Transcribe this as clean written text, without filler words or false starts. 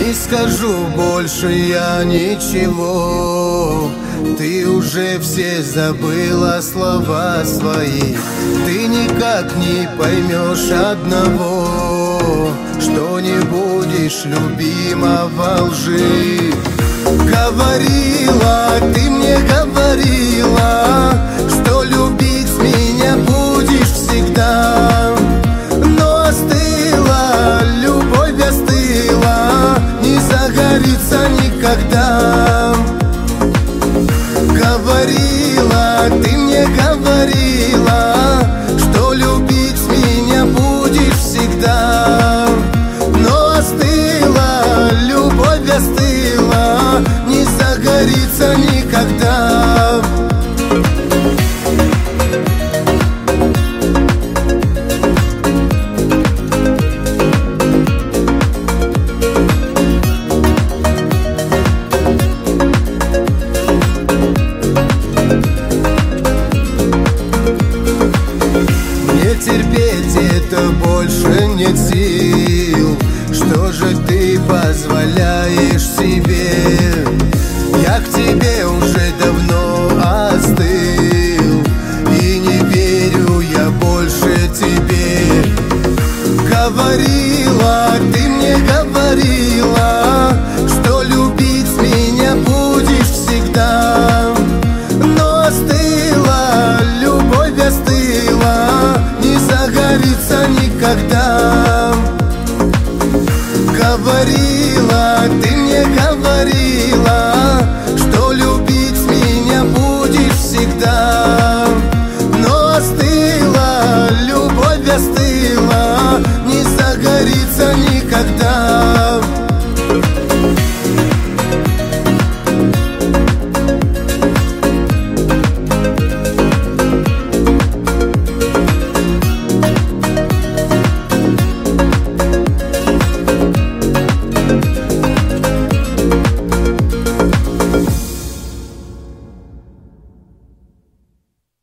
Не скажу больше я ничего, ты уже все забыла слова свои. Ты никак не поймешь одного, что не будешь любима во лжи. Говорила, ты мне говорила, что любить меня будешь всегда. Но остыла, любовь остыла, не загорится никогда. Говорила, ты мне говорила, что любить меня будешь всегда. Но остыла, любовь остыла, не загорится никогда. Терпеть это больше нет сил. Что же ты позволяешь себе? Я к тебе уже давно остыл, и не верю я больше тебе. Говорила, ты мне говорила, что любить меня будешь всегда. Но остыла, любовь остыла, не загорится никогда. Говорила, ты мне говорила, что любить меня будешь всегда. Но остыла, любовь остыла, не загорится никогда.